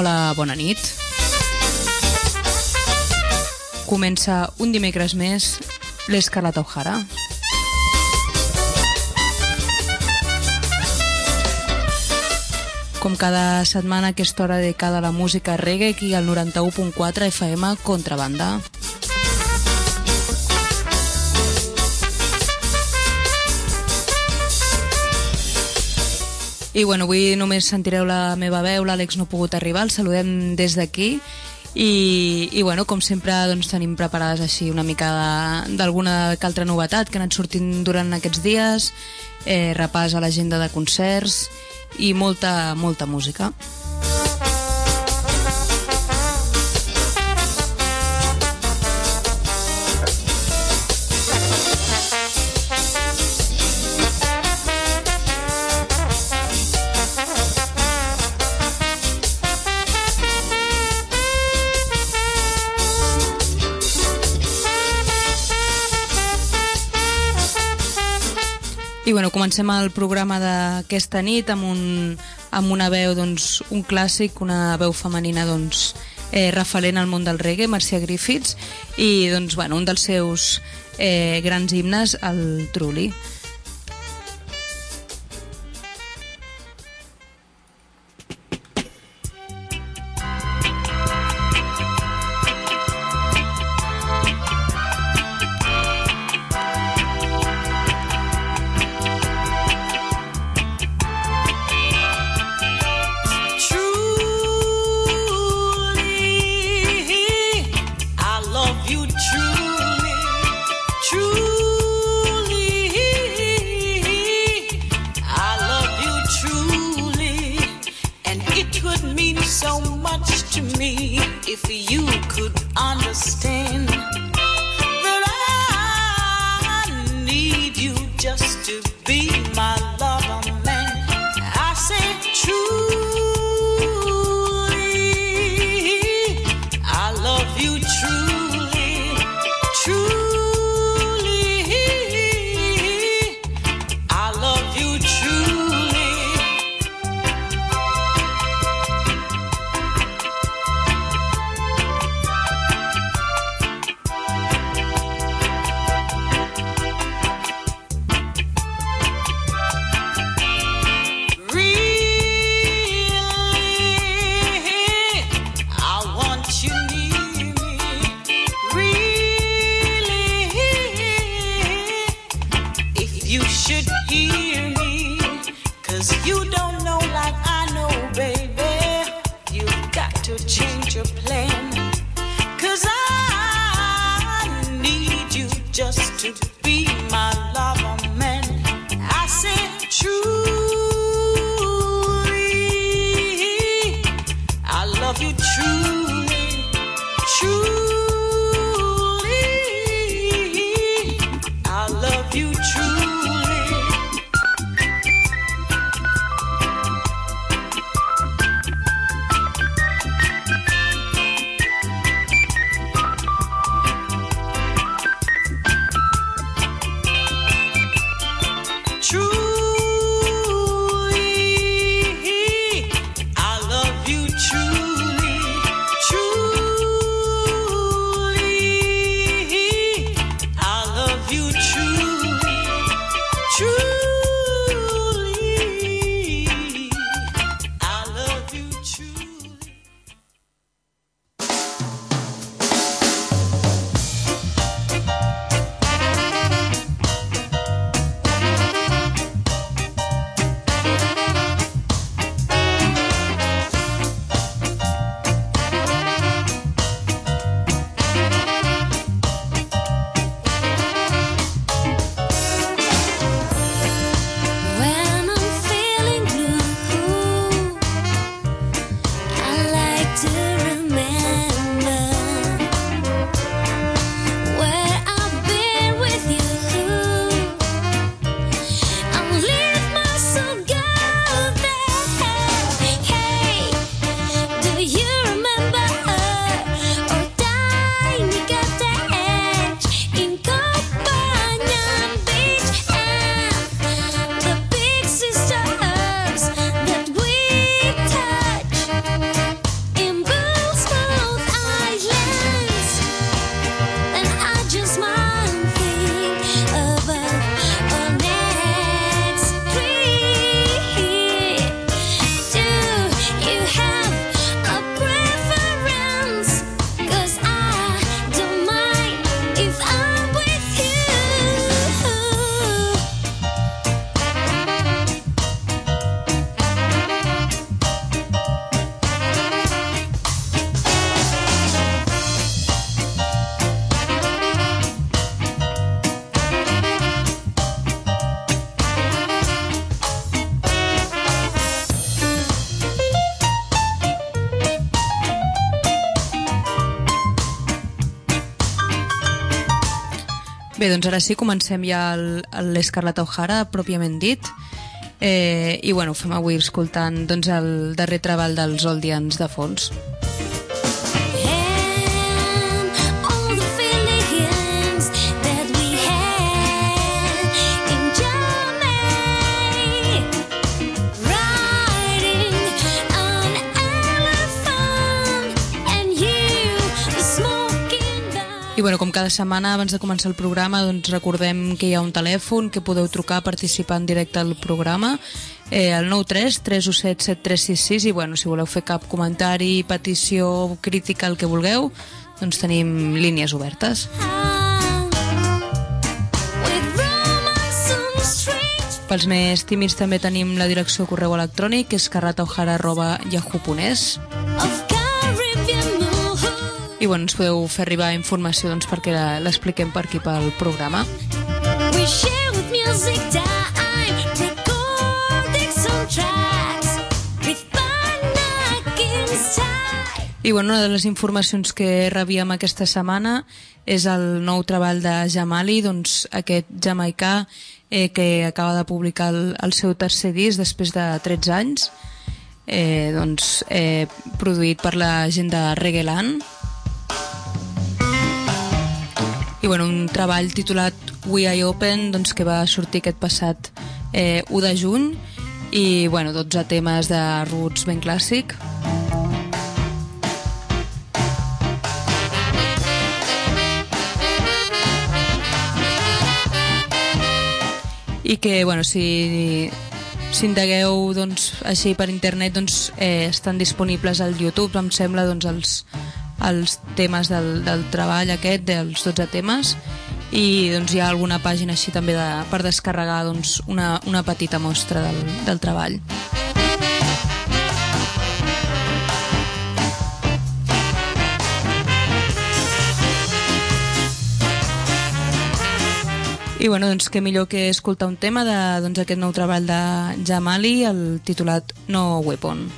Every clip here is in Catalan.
Hola, bona nit. Comença un dimecres més l'Escarlata O'Hara. Com cada setmana, a aquesta hora dedicada a la música reggae, aquí al 91.4 FM Contrabanda. I bueno, avui només sentireu la meva veu, l'Àlex no ha pogut arribar, el saludem des d'aquí. I bueno, com sempre doncs, tenim preparades així una mica d'alguna que altra novetat que ha anat sortint durant aquests dies, repàs a l'agenda de concerts i molta música. I bueno, comencem el programa d'aquesta nit amb una veu, doncs, un clàssic, una veu femenina doncs, referent al món del reggae, Marcia Griffiths, i doncs, bueno, un dels seus grans himnes, el Truly. Truly, Bé, doncs ara sí, comencem ja l'Escarlata O'Hara, pròpiament dit. I bueno, ho fem avui escoltant doncs, el darrer treball dels Oldians de fons. I bueno, com cada setmana abans de començar el programa doncs recordem que hi ha un telèfon que podeu trucar a participar en directe al programa, el 93-317-7366, i bueno, si voleu fer cap comentari, petició, crítica, el que vulgueu, doncs tenim línies obertes. Pels més tímids també tenim la direcció de correu electrònic, que és carrataohara@yahoo.es. I bueno, ens podeu fer arribar informació doncs, perquè l'expliquem per aquí pel programa. I bueno, una de les informacions que rebíem aquesta setmana és el nou treball de Jamali, doncs aquest jamaicà que acaba de publicar el seu tercer disc després de 13 anys, produït per la gent de Reggaeland. I bueno, un treball titulat We Are Open, doncs, que va sortir aquest passat 1 de juny, i bueno, 12 temes de roots ben clàssic. I que bueno, si indagueu doncs, així per internet, doncs, estan disponibles al YouTube, em sembla, doncs, els temes del treball aquest, dels 12 temes, i doncs, hi ha alguna pàgina així també per descarregar doncs, una petita mostra del treball. I bueno, doncs què millor que escoltar un tema d'aquest nou treball de Jamali, el titulat No Weapon.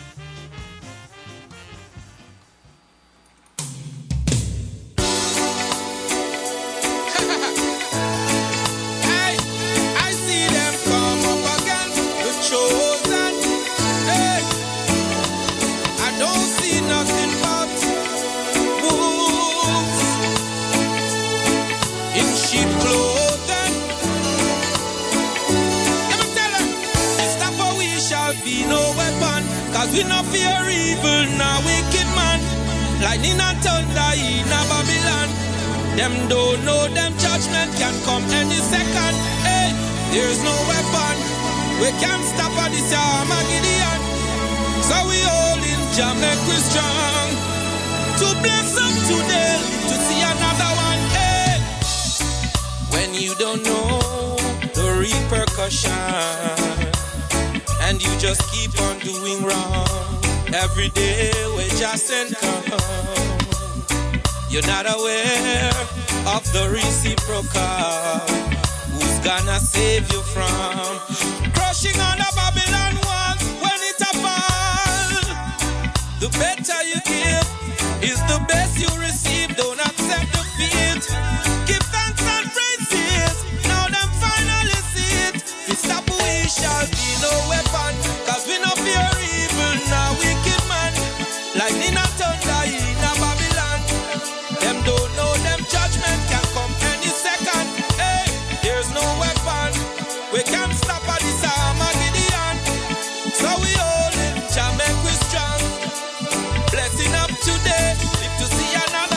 We no fear evil, no wicked man. Lightning and thunder in a Babylon. Them don't know them judgment can come any second. Hey, there's no weapon we can't stop at this Armageddon. So we all in Jah make we strong. To bless up today, to see another one. Hey, when you don't know the repercussion, and you just keep on doing wrong. Every day we just come. You're not aware of the reciprocal. Who's gonna save you from crushing on the Babylon walls when it a fall? The better you give is the best you receive. Don't accept defeat. Give thanks and praises. Now them finally see it. If stop we shall be no weapon, cause we no fear evil, now wicked man. Lightning and thunder in a Babylon. Them don't know them judgment can come any second. Hey, there's no weapon we can't stop at this Armageddon. So we all in Jah make we strong. Blessing up today, live to see another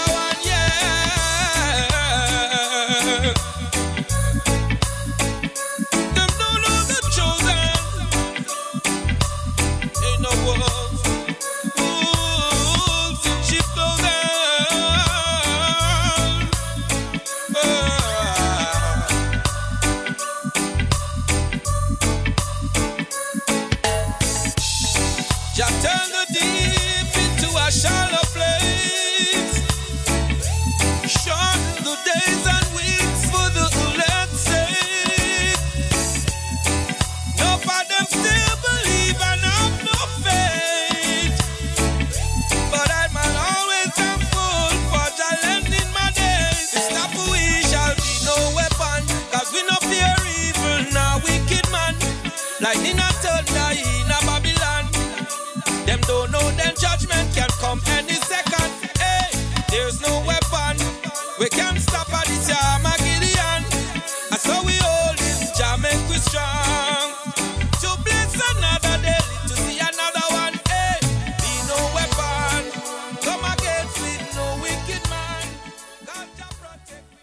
lightning and thunder in a Babylon. Them don't know them judgment can come any second. Hey, there's no weapon we can stop at this Armageddon. And so we hold it, Jah make we strong. To bless another day, to see another one. Hey, be no weapon come against with no wicked man. God Jah protect me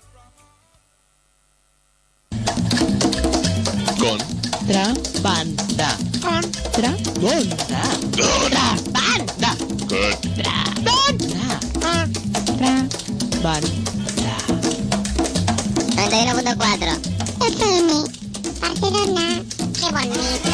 from. Contrabanda. Contrabanda. Contrabanda. Contrabanda. 91.4. FM. Barcelona. Qué bonito.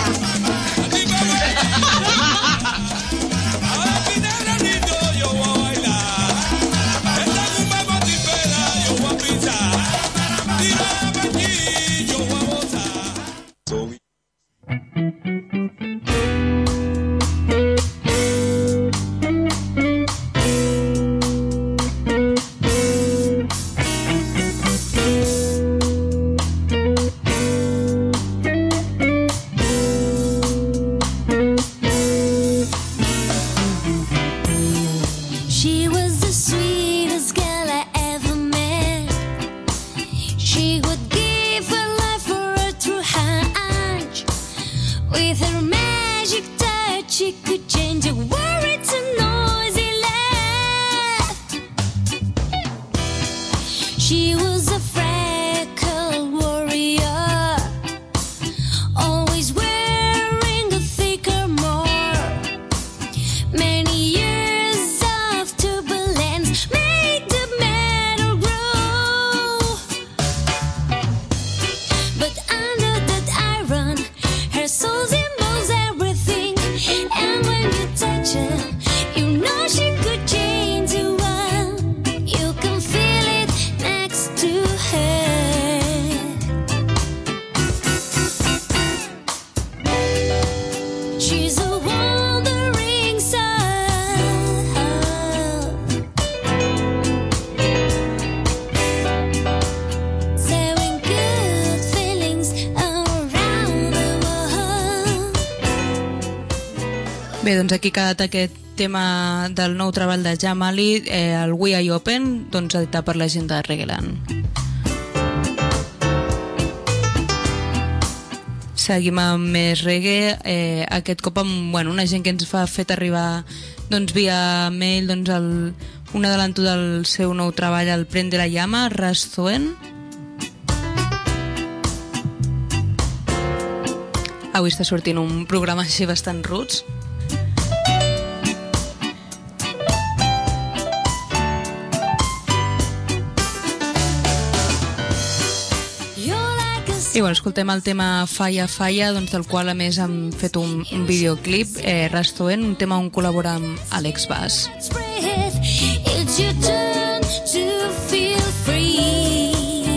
Bé, doncs aquí ha quedat aquest tema del nou treball de Jamali, el We Are Open, doncs editat per la gent de Reggaeland. Seguim amb més reggae, aquest cop amb una gent que ens ha fet arribar doncs, via mail un adelanto del seu nou treball, el Prende la Llama, Rastoen. Avui està sortint un programa així bastant roots. I bueno, escoltem el tema Falla Falla, doncs, del qual a més han fet un videoclip, Rastoen, un tema on col·labora amb Alex Bass. It's your turn to feel free.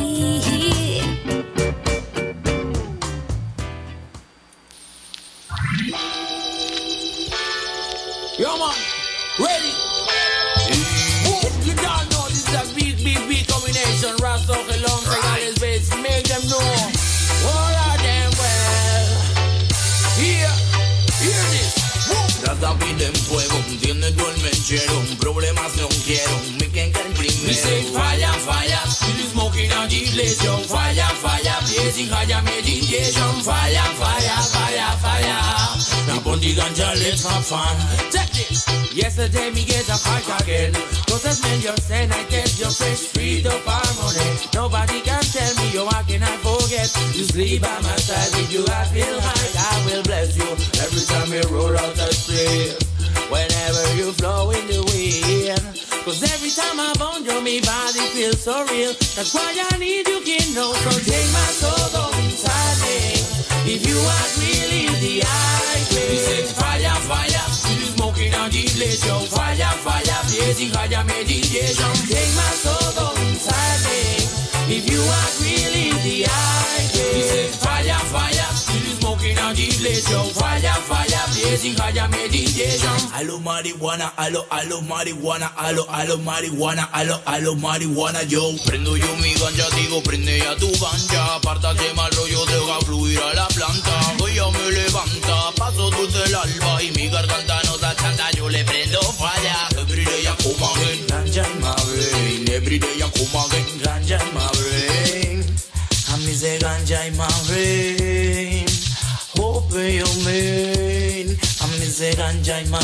Yo man, ready? You don't know this is a big combination. Rasto, Gelon, Segales, Bass, make them know. All of them well. Hear this. Trata pide fuego, tiene todo el mechero. Problemas no quiero, me queda el primero. Me say falla, falla, still smoking on the place. Falla, falla, blazing higher meditation. Falla, fire, fire, fire. Now pon the ganja, let's have fun. Check this. Yesterday me get a fight again. Don't smell your scent, I taste your fresh freed up harmony. Nobody can tell me, yo, how can I forget? You sleep by my side, with you I feel high. I will bless you every time you roll out the street. Whenever you flow in the wind. Cause every time I found you, my body feels so real. That's why I need you, kid, know. So take my soul, go inside me. If you are really the high grade. We say fire, fire, still smoking on the place. Yo, fire, fire, blazing higher meditation. Take my soul, go inside me. If you are really the high grade. We say fire, fire, still smoking on the contemplation. Fire, fire, blazing higher meditation. Alo marihuana, alo marihuana, alo marihuana, alo marihuana. Yo prendo yo mi ganja, digo prende ya tu ganja. Apártate mal rollo, deja fluir a la planta. Ella me levanta, paso dulce el alba y mi garganta no da chanta. Yo le prendo falla. Every day I come again, ganja in my brain. Every day I come again, ganja in my brain. I miss a ganja in my brain. Open your brain. I miss a ganja in my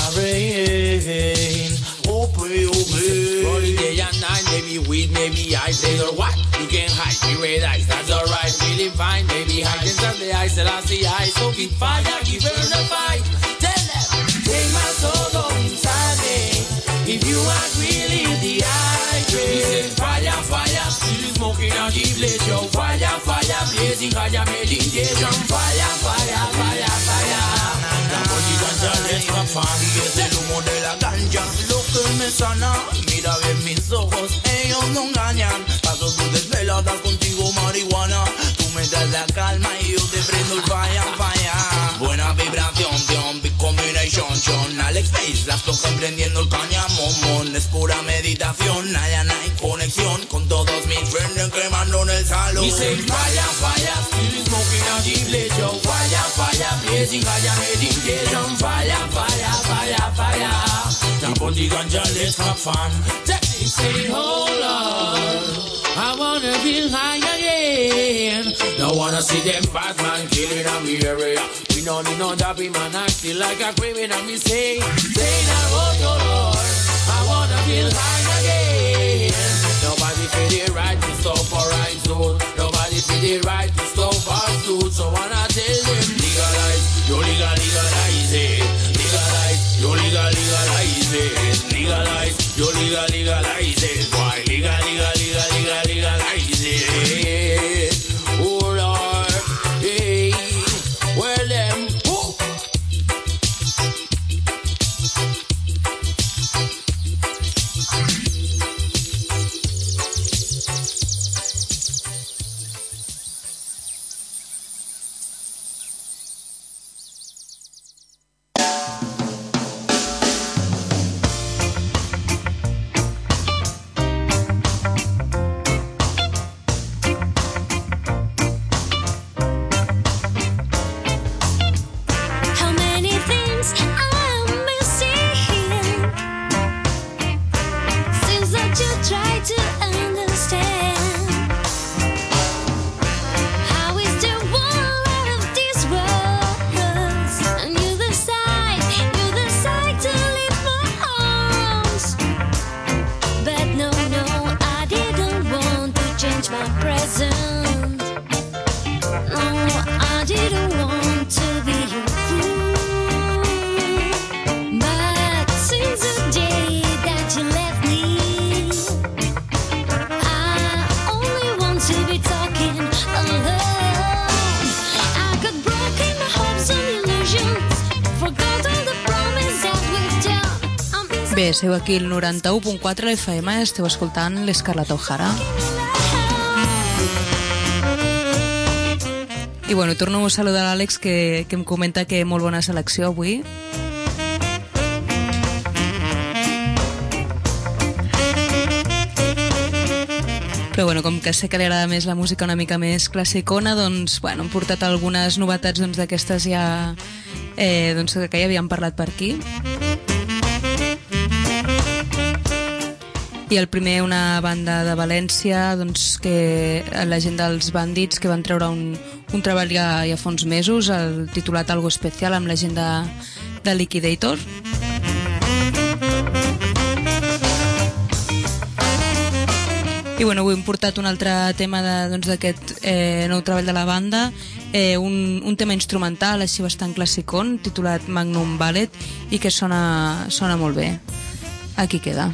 brain. Open your brain. Rolling day and night, maybe weed, maybe ice. Say or what? You can hide me red eyes. That's alright, feeling fine. Maybe hide inside the ice and I see ice. So keep fire, keep burn the fight. Tell them, take my soul on inside me. If you are really dehydrated. Fire, fire, still smoking on the blaze. Yo, fire, fire, blazing higher meditation. Fire, fire, fire, fire. La música les fan y es el humo de la ganja. Lo que me sana, mira bien mis ojos, ellos no engañan. Paso tus desveladas contigo marihuana. Tú me das la calma y yo te prendo el fire, fire. Buena vibración, big combination. Alex Face, la estoy emprendiendo el cañamón. Es pura meditación, hay conexión con todos mis friends quemando en el salón. Y say fire, fire, still smoking a deep blaze. Yo, fire, fire, blazing higher meditation. Fire, fire, fire, fire. Now put the ganja, let's have fun. They say, hold on, I wanna feel high again. Don't wanna see them Batman killing on me area. We don't need no dappy man acting like a criminal. Me say that oh your Lord, I wanna feel high again. Nobody feel the right to stop or right zone. Nobody feel the right to stop fast food. So wanna tell them legalize, you legalize it. Legalize, you legalize it. Legalize, you legalize it. Why legalize it? Oh Lord, hey, well them. Oh. Bé, sou aquí el 91.4 l'FM, esteu escoltant l'Scarlett O'Hara. I bueno, torno a saludar l'Àlex, que em comenta que molt bona selecció avui. Però bueno, com que sé que li agrada més la música una mica més classicona, doncs bueno, hem portat algunes novetats d'aquestes ja que ja havíem parlat per aquí. I el primer, una banda de València, doncs, que la gent dels Bandits, que van treure un treball ja fa uns mesos, el titulat Algo Especial, amb la gent de Liquidator. I bueno, avui hem portat un altre tema d'aquest nou treball de la banda, un tema instrumental així bastant classicón, titulat Magnum Ballet, i que sona molt bé. Aquí queda.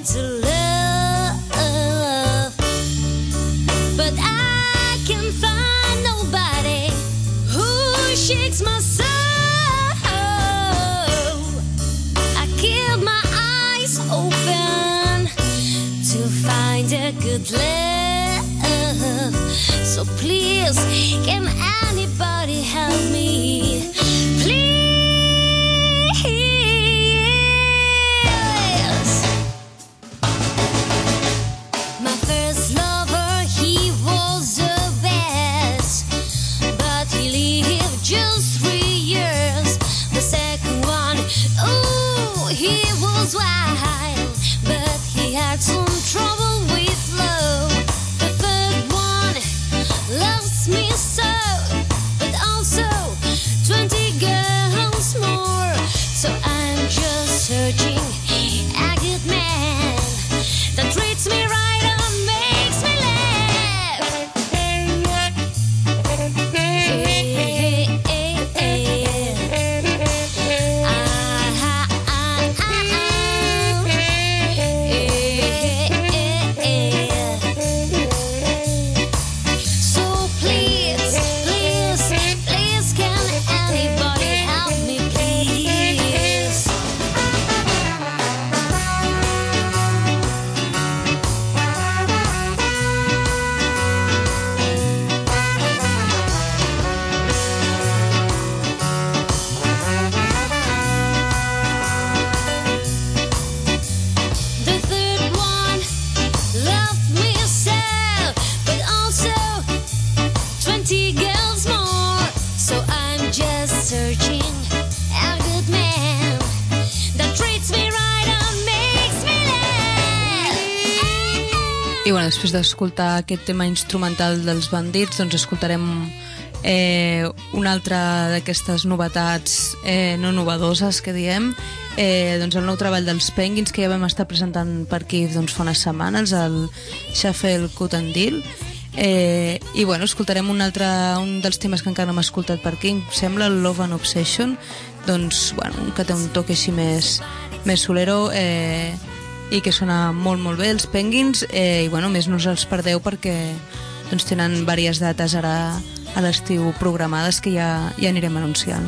to love, but I can find nobody who shakes my soul. I keep my eyes open to find a good love. So please, can anybody help me? Please. My first lover, he was the best, but he lived just 3 years. The second one, oh, he was wild, but he had some trouble with love. The third one loves me so, but also 20 girls more. So I'm just searching a good man that treats me right and makes me laugh. So please, please, please, can anybody help me, please? The third one loved me so, but also 20 girls more. So I'm just searching a good man that treats me right and makes me laugh. I bueno, després d'escoltar aquest tema instrumental dels Bandits, doncs escoltarem una altra d'aquestes novetats no novedoses que diem, doncs el nou treball dels Penguins, que ja vam estar presentant per aquí doncs, fa unes setmanes, el Shuffle Cotton Deal. I bueno, escoltarem un dels temes que encara no hem escoltat per aquí, em sembla el Love and Obsession, doncs, bueno, que té un toque així més solero, i que sona molt molt bé, els Penguins, i bueno, més no us els perdeu perquè doncs, tenen diverses dates ara a l'estiu programades que ja anirem anunciant.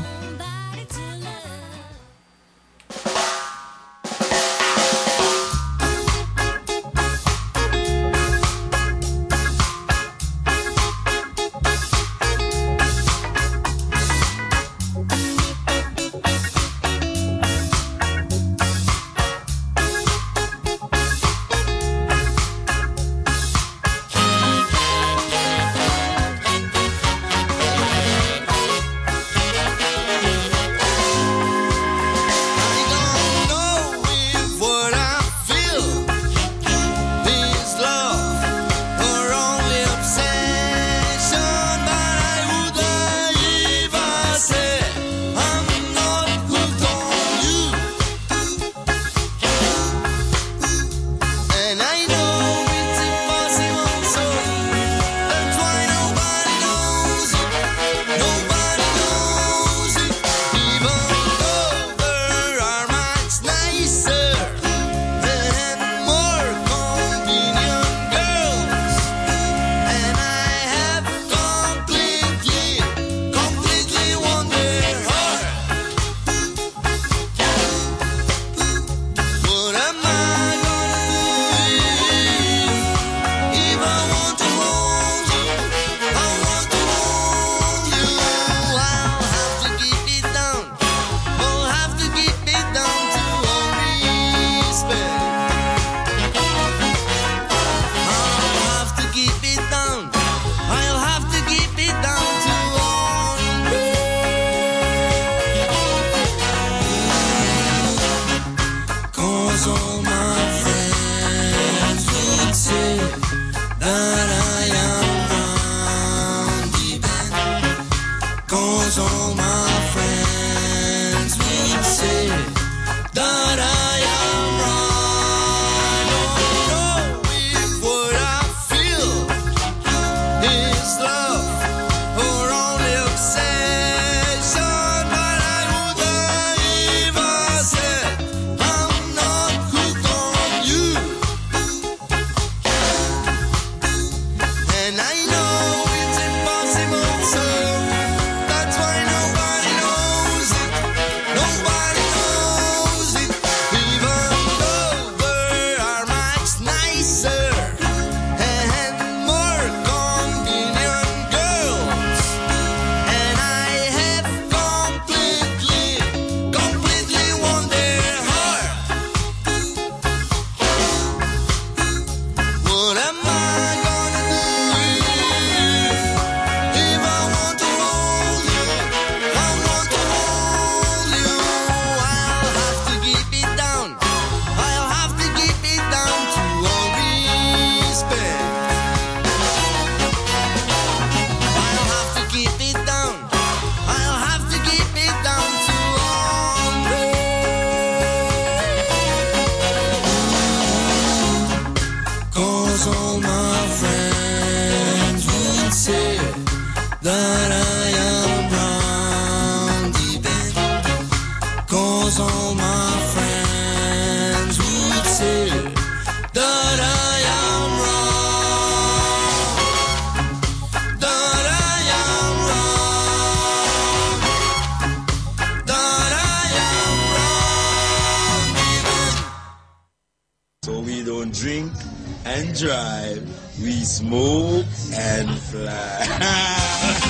we don't drink and drive, we smoke and fly.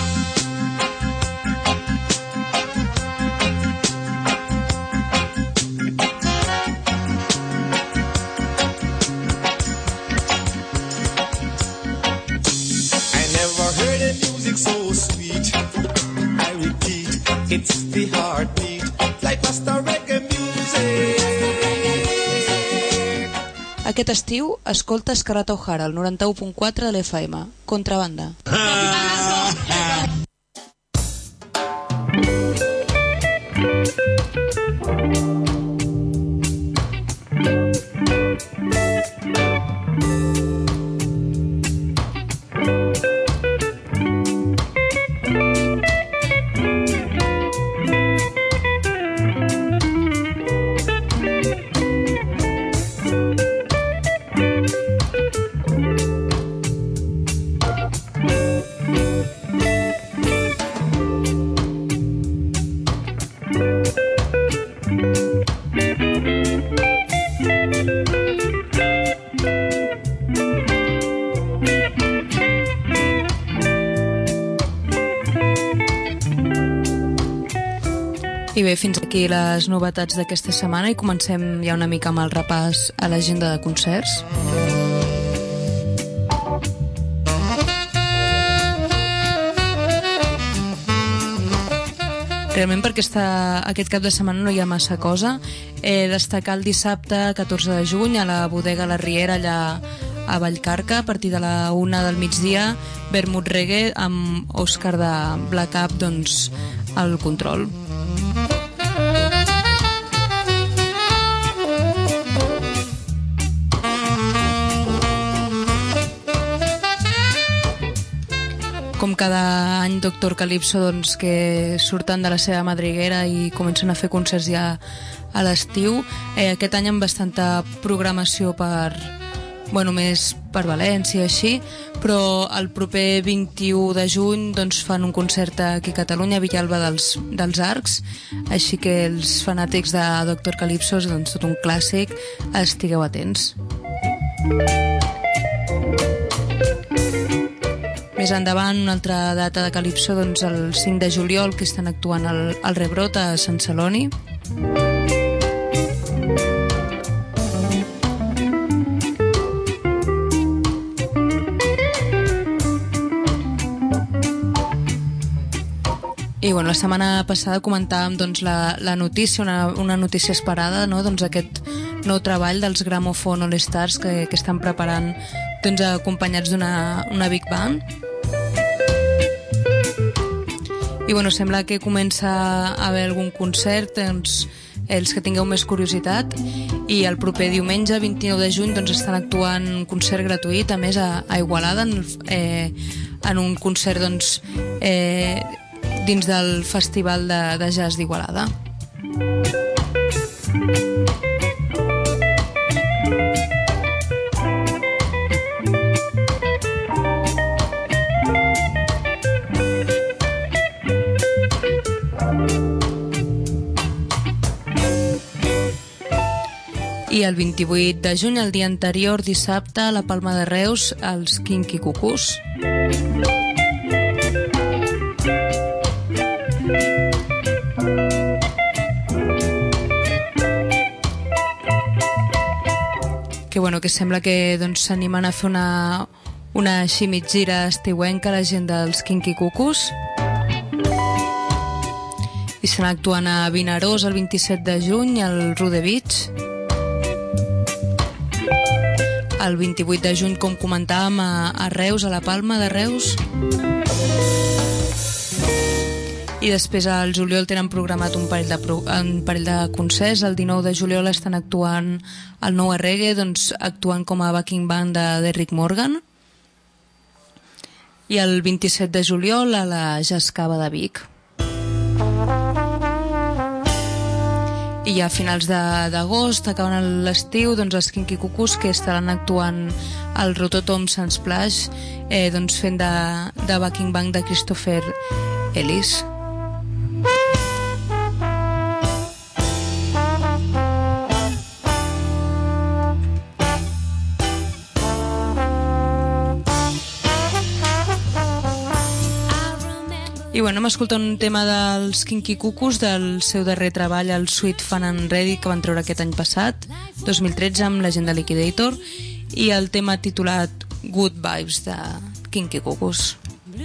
So sweet, I repeat, it's the heartbeat, like Rasta reggae music. Aquest estiu, escolta Escarlata O'Hara, al 91.4 de l'FM. Contrabanda. I bé, fins aquí les novetats d'aquesta setmana i comencem ja una mica amb el repàs a l'agenda de concerts. Realment perquè aquest cap de setmana no hi ha massa cosa. Destacar el dissabte 14 de juny a la bodega La Riera allà a Vallcarca a partir de la 1 del migdia, vermut reggae amb Òscar de Black Up, doncs, al control. Com cada any, Doctor Calypso, doncs, que surten de la seva madriguera i comencen a fer concerts ja a l'estiu. Aquest any amb bastanta programació més per València, així, però el proper 21 de juny doncs, fan un concert aquí a Catalunya, a Villalba dels Arcs, així que els fanàtics de Doctor Calypso, doncs, tot un clàssic, estigueu atents. Més endavant, una altra data de Calypso, doncs el 5 de juliol, que estan actuant al Rebrot a Sant Celoni. I bueno, la setmana passada comentàvem doncs, la notícia, una notícia esperada, no? Doncs aquest nou treball dels Gramophone All Stars que estan preparant, doncs, acompanyats d'una big band. I bueno, sembla que comença a haver algun concert, doncs, els que tingueu més curiositat, i el proper diumenge 29 de juny doncs, estan actuant un concert gratuït, a més a Igualada, en un concert doncs, dins del Festival de Jazz d'Igualada. I el 28 de juny, el dia anterior, dissabte, a la Palma de Reus, els Kinky Cucús. Que sembla que doncs, s'animen a fer una així mig gira estiuenca a la gent dels Kinky Cucús. I s'han actuant a Vinaròs el 27 de juny, al Rude Beach. El 28 de juny, com comentàvem, a Reus, a la Palma de Reus. I després al juliol tenen programat un parell de concerts. El 19 de juliol estan actuant al Nou Reggae, doncs actuant com a backing band d'Eric Morgan. I el 27 de juliol a la Jazz Cava de Vic. I a finals d'agost, acabant l'estiu, doncs els Kinky Cucús, que estaran actuant al Rototom Sunsplash, doncs fent de backing band de Christopher Ellis. bueno, hem escoltat un tema dels Kinky Cuckoos del seu darrer treball, el Sweet Fun and Ready, que van treure aquest any passat, 2013, amb la gent de Liquidator, i el tema titulat Good Vibes de Kinky Cuckoos.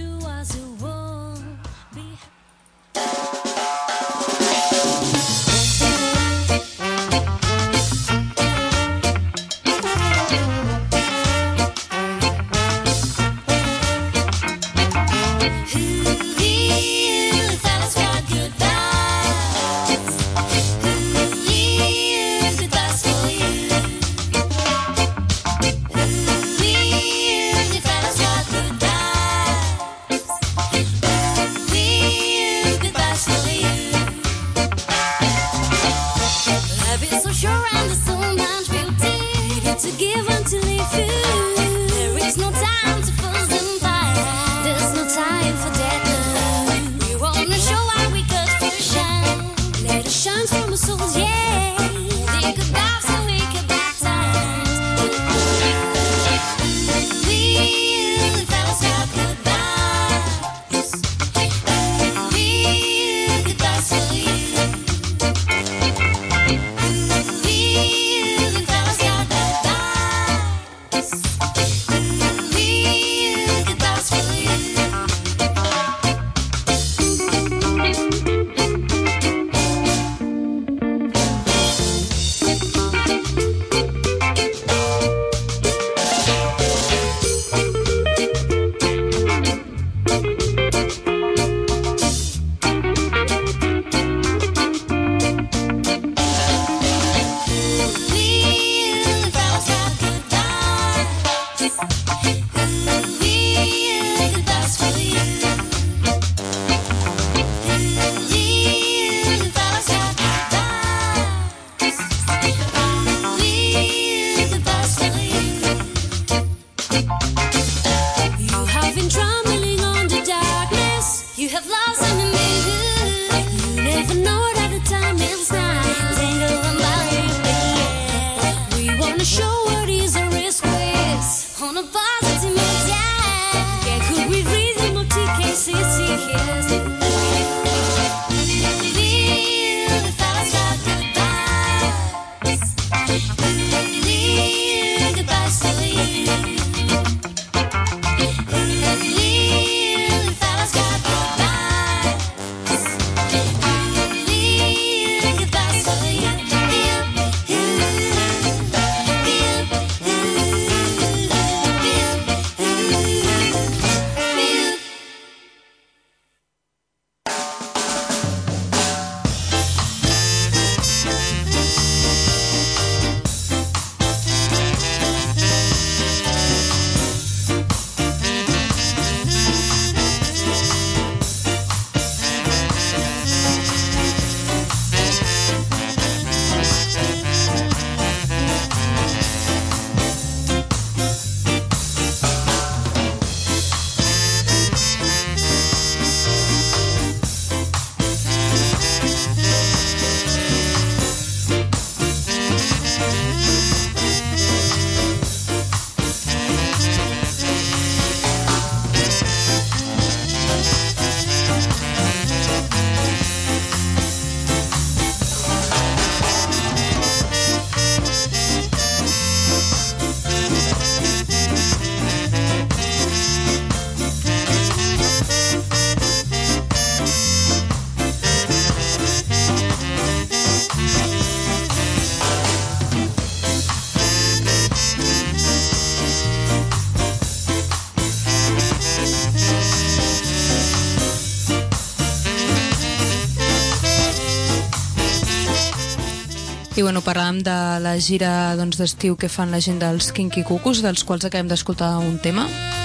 I bueno, parlàvem de la gira d'estiu que fan la gent dels Kinky Cuckoos, dels quals acabem d'escoltar un tema.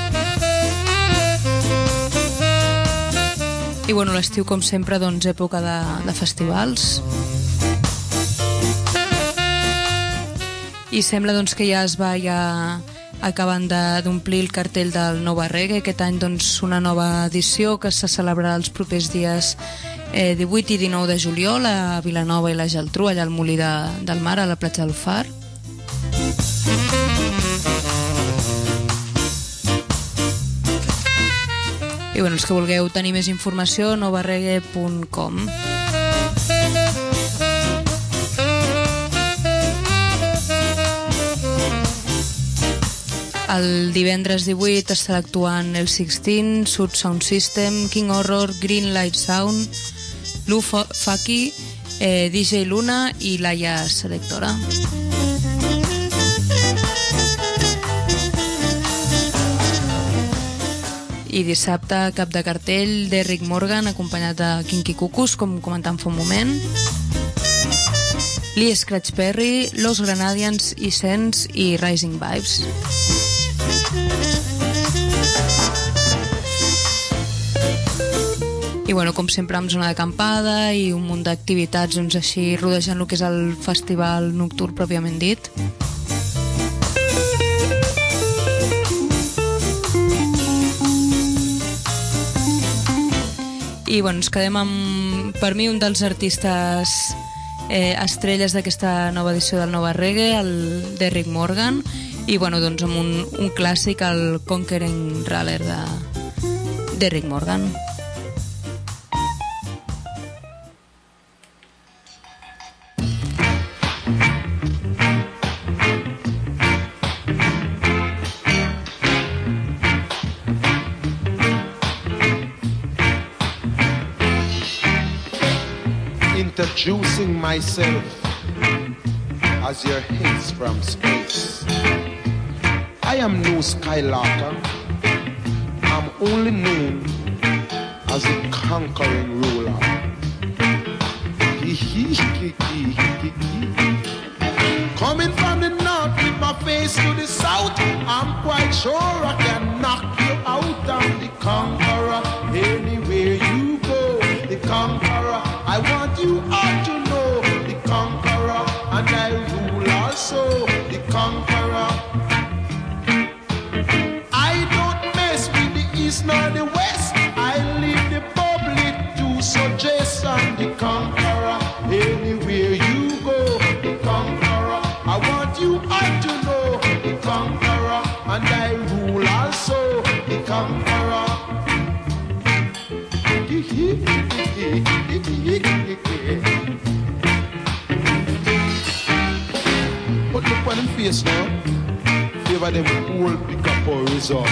I bueno, l'estiu, com sempre, època de festivals. I sembla que ja es va acabant d'omplir el cartell del Nova Reggae. Aquest any una nova edició que se celebrarà els propers dies 18 i 19 de juliol a Vilanova i la Geltrú, allà al Molí del Mar, a la platja del Far. I bueno, els que vulgueu tenir més informació, novareggae.com. El divendres 18 estarà actuant el 16, Sud Sound System, King Horror, Green Light Sound, Lou Faki, DJ Luna i Laia Selectora. I dissabte, cap de cartell d'Eric Morgan, acompanyat de Kinky Cucus, com comentant fa un moment, Lee Scratch Perry, Los Grenadians i Sense i Rising Vibes. I bueno, com sempre amb zona d'acampada i un munt d'activitats, doncs així rodejant el que és el festival nocturn pròpiament dit. I bueno, ens quedem amb, per mi, un dels artistes estrelles d'aquesta nova edició del Nova Reggae, el d'Eric Morgan, i bueno, doncs amb un clàssic, el Conquering Raller d'Eric Morgan. Introducing myself as your hints from space. I am no Skylarker. I'm only known as the conquering ruler. Coming from the north with my face to the south, I'm quite sure I can knock you out. I'm the conqueror. Anywhere you go, the conqueror. I want you all to know the conqueror, and I rule also the conqueror. I don't mess with the east nor the west. I leave the public to suggest I'm the conqueror. Anywhere you go, the conqueror. I want you all to know the conqueror, and I rule also the conqueror. But look on them face now. Favor them whole pick up a result.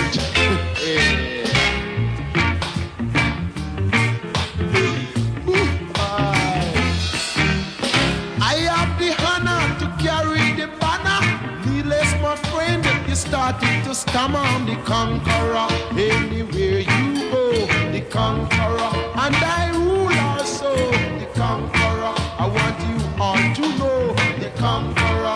I have the honor to carry the banner. Needless, my friend, you started to stammer. I'm the conqueror. Anywhere you go, the conqueror. And I rule also the conqueror. I want you all to know the conqueror.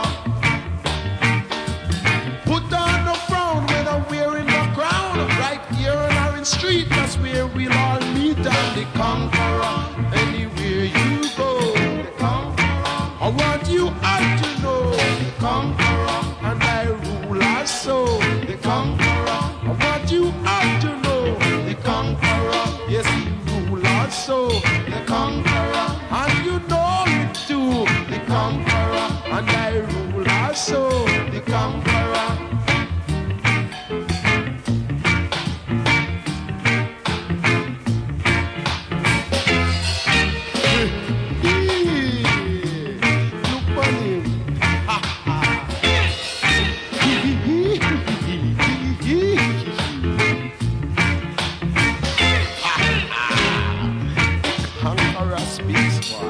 Put on a frown when I'm wearing a crown. Right here on Orange Street, that's where we'll all meet. I'm the conqueror. Anywhere you go, the conqueror. I want you all to know the conqueror. And I rule also the conqueror. I want you all to know the conqueror. Yes, he rule also the conqueror. And you know it too, the conqueror. And I rule also the conqueror. Look on him. Ha ha. Conqueror speaks, boy.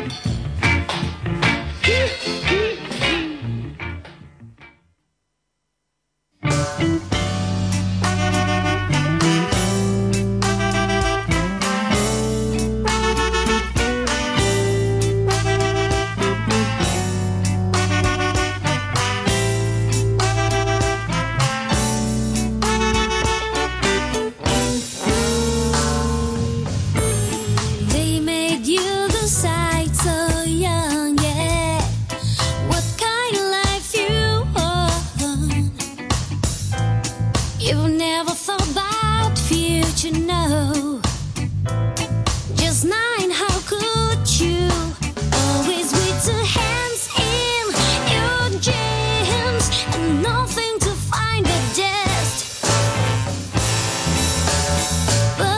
They made you the sight so young, yeah. What kind of life you want? You've never thought about future, no. Just nine, how could you? Always with two hands in your jeans and nothing to find but dust. But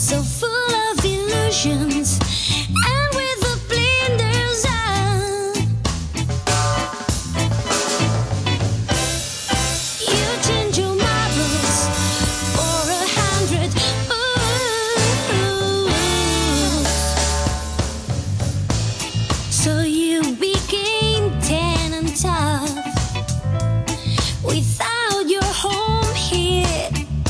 so full of illusions, and with the blinders on, you change your marbles for 100. So you became tan and tough without your home here.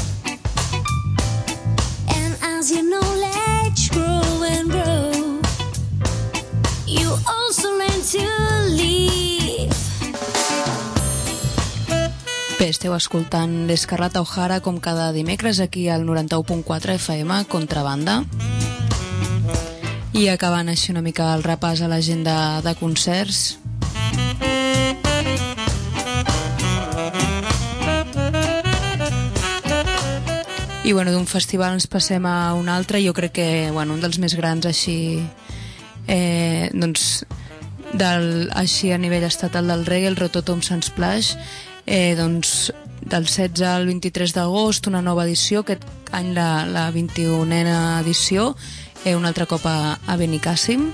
And as your knowledge grow and grow, you also learn to live. Bé, esteu escoltant l'Escarlata O'Hara com cada dimecres aquí al 91.4 FM, Contrabanda. I acabant així una mica el repàs a l'agenda de concerts. I bueno, d'un festival ens passem a un altre. Jo crec que un dels més grans així doncs així a nivell estatal del reggae, el Rototom Sunsplash, doncs del 16 al 23 d'agost, una nova edició, aquest any la 21a edició, un altre cop a Benicàssim.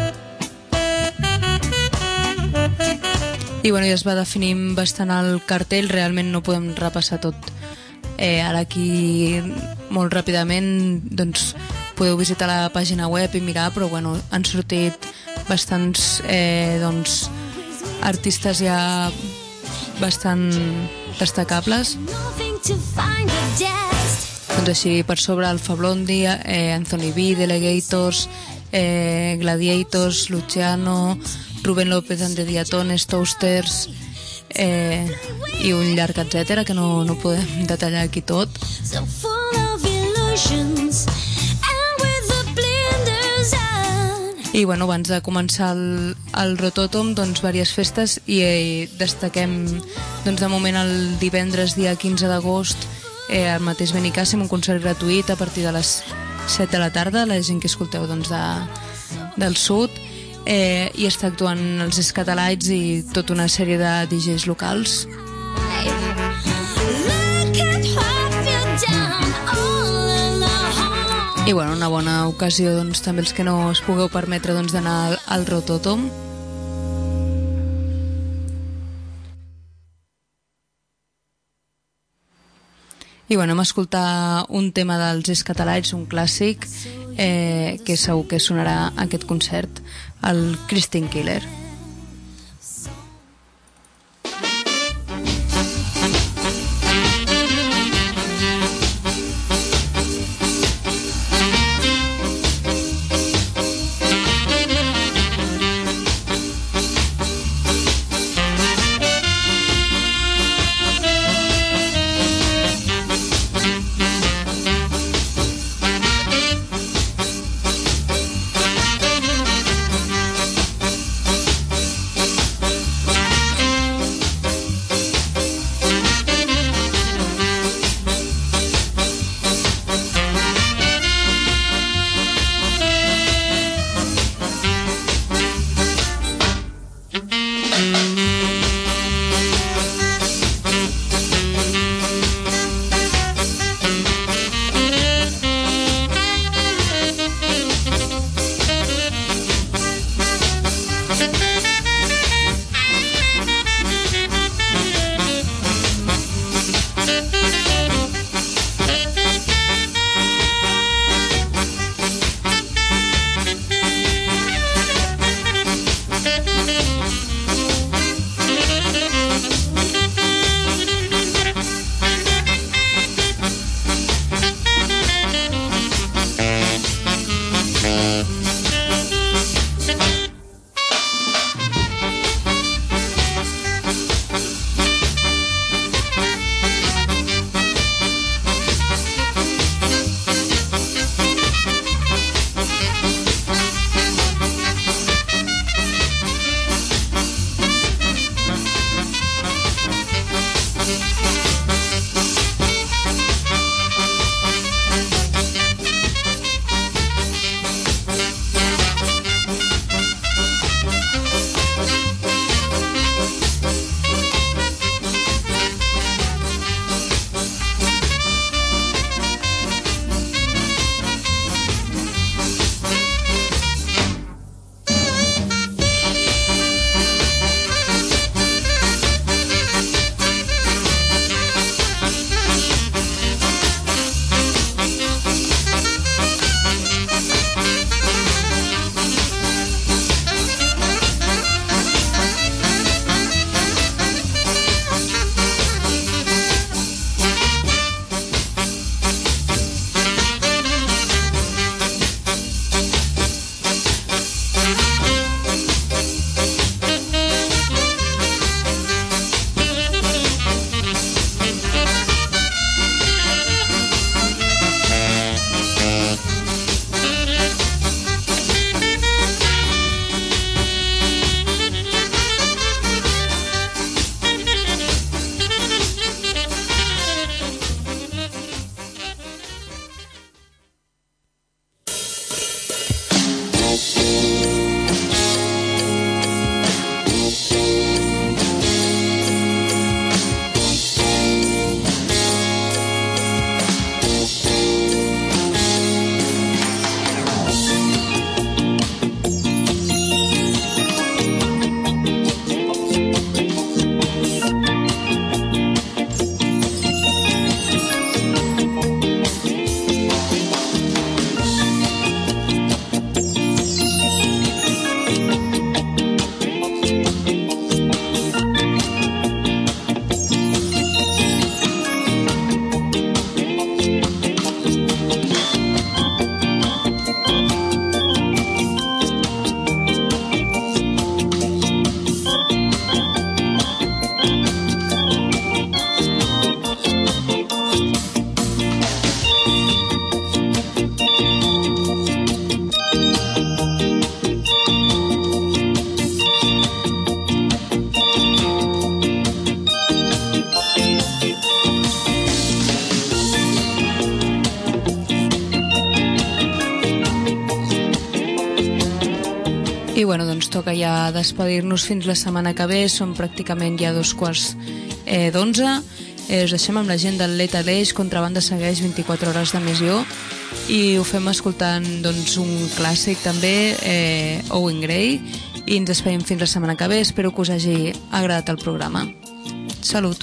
I bueno, ja es va definint bastant el cartell, realment no podem repassar tot ara aquí molt ràpidament, doncs podeu visitar la pàgina web i mirar, però bueno, han sortit bastants doncs artistes ja bastant destacables. Doncs així per sobre Alpha Blondy, Anthony B, Delegators, Gladiators, Luciano, Rubén López and the Diatones, Toasters, i un llarg etcètera que no podem detallar aquí tot. I bueno, abans de començar el Rototom, doncs diverses festes, i destaquem doncs de moment el divendres dia 15 d'agost al mateix Benicàssim, un concert gratuït a partir de les 7 de la tarda, la gent que escolteu doncs del sud, i està actuant els Scatalites i tota una sèrie de DJs locals. I bueno, una bona ocasió doncs també els que no es pugueu permetre doncs d'anar al Rototom. I bueno, hem escoltat un tema dels Scatalites, un clàssic, que segur que sonarà a aquest concert, el Christine Killer. bueno, doncs toca ja despedir-nos fins la setmana que ve. Són pràcticament ja 11:15. Us deixem amb la gent del Late Aleix. Contrabanda segueix 24 hores d'emissió i ho fem escoltant doncs, un clàssic també, Owen Gray, i ens despedim fins la setmana que ve. Espero que us hagi agradat el programa. Salut.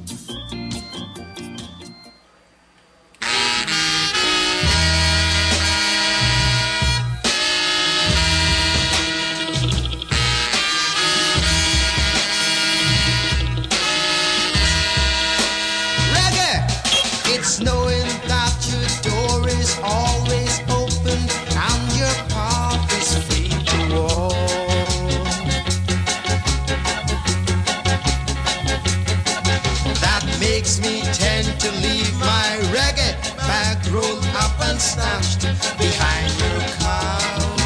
Knowing that your door is always open and your path is free to walk. That makes me tend to leave my reggae bag rolled up and stashed behind your couch.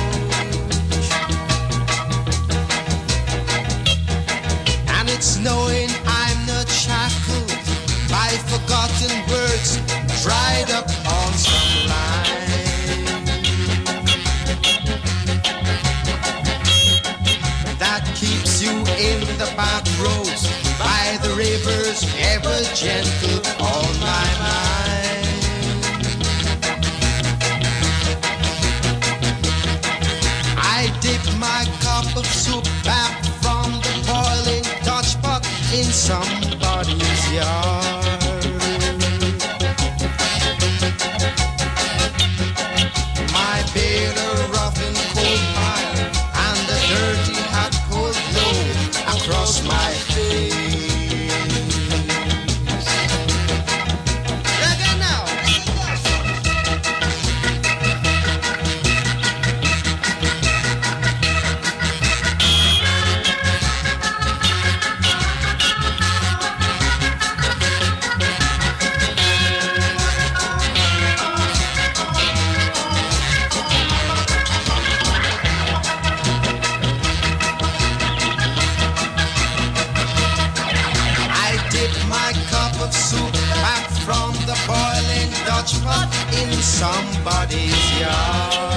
And it's knowing I'm not shackled by forgotten words dried up on some line that keeps you in the back roads by the rivers ever gentle on my mind. I dip my cup of soup back from the boiling Dutch pot in somebody's yard. Across my face. Reggae now. Soup back from the boiling Dutch pot in somebody's yard.